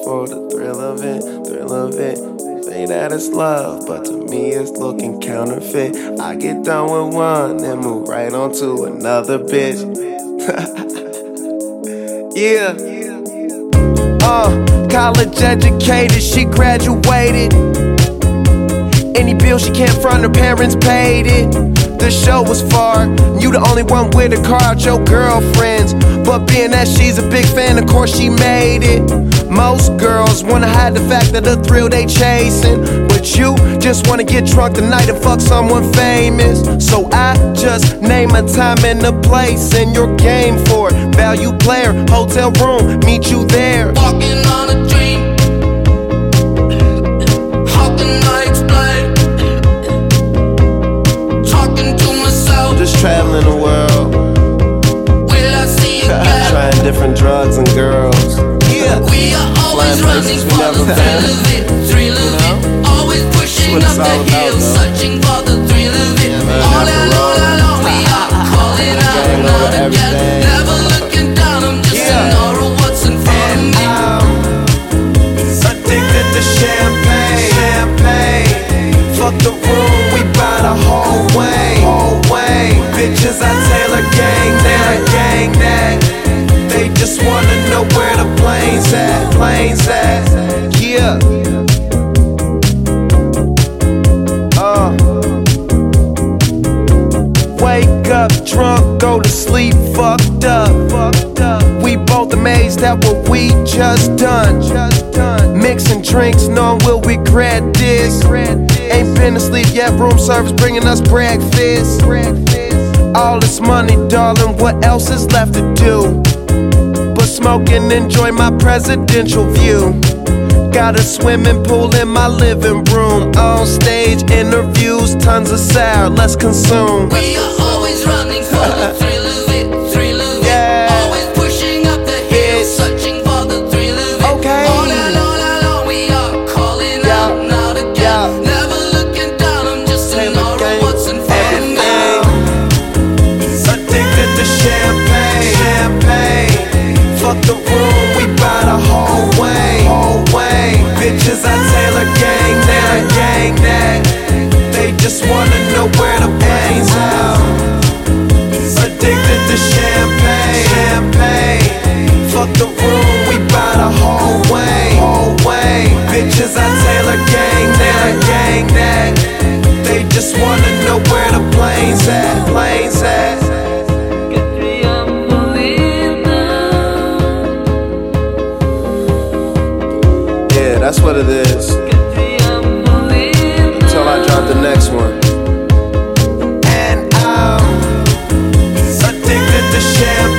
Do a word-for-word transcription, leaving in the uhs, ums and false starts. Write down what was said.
for the thrill of it, thrill of it. Say that it's love, but to me it's looking counterfeit. I get done with one and move right on to another bitch. Yeah. Uh, college educated, she graduated. Any bill she can't front, her parents paid it. The show was far, you the only one with a car out your girlfriends. But being that she's a big fan, of course she made it. Most girls wanna hide the fact that the thrill they chasing, but you just wanna get drunk tonight and fuck someone famous. So I just name a time and a place, and you're game for it. Value player, hotel room, meet you there. Walking on a dream. How can I explain? Talking to myself. Just traveling the world. Will I see you again? Trying different drugs and girls. Yeah. We are always running for the thrill of it, thrill of it. Always pushing up the hill, searching for the thrill of it. All alone, alone, we are calling out and out again. Never looking down, I'm just an aura of what's in front of me. Addicted to champagne, champagne. Fuck the room, we buy the whole way, whole way. Bitches, I Taylor gang that, gang that. They just wanna know where the plane's at, plane's at. Yeah. Uh. Wake up drunk, go to sleep fucked up, fucked up. We both amazed at what we just done, just done. Mixing drinks, knowing we'll regret this. Ain't been asleep yet, room service bringing us breakfast. All this money, darling, what else is left to do? Smoke and enjoy my presidential view. Got a swimming pool in my living room. On stage interviews, tons of sour, let's consume. We are always running for the thrill of it, thrill of it. Always pushing up the hill, searching for the thrill of it. Okay. All alone, alone, we are calling out and out again. Never looking down, I'm just an aura of what's in front of me. Addicted to champagne, champagne. Fuck the room, we buy the whole way, whole way. Bitches, I Taylor gang that, gang that. They just wanna know where the plane's out. Addicted to champagne, champagne. Fuck the room, we buy the whole way, whole way. Bitches, I Taylor gang that, gang that. They just wanna know where the plane's at, plane's at. Yeah, that's what it is. Until I drop the next one. And I'm addicted to champagne.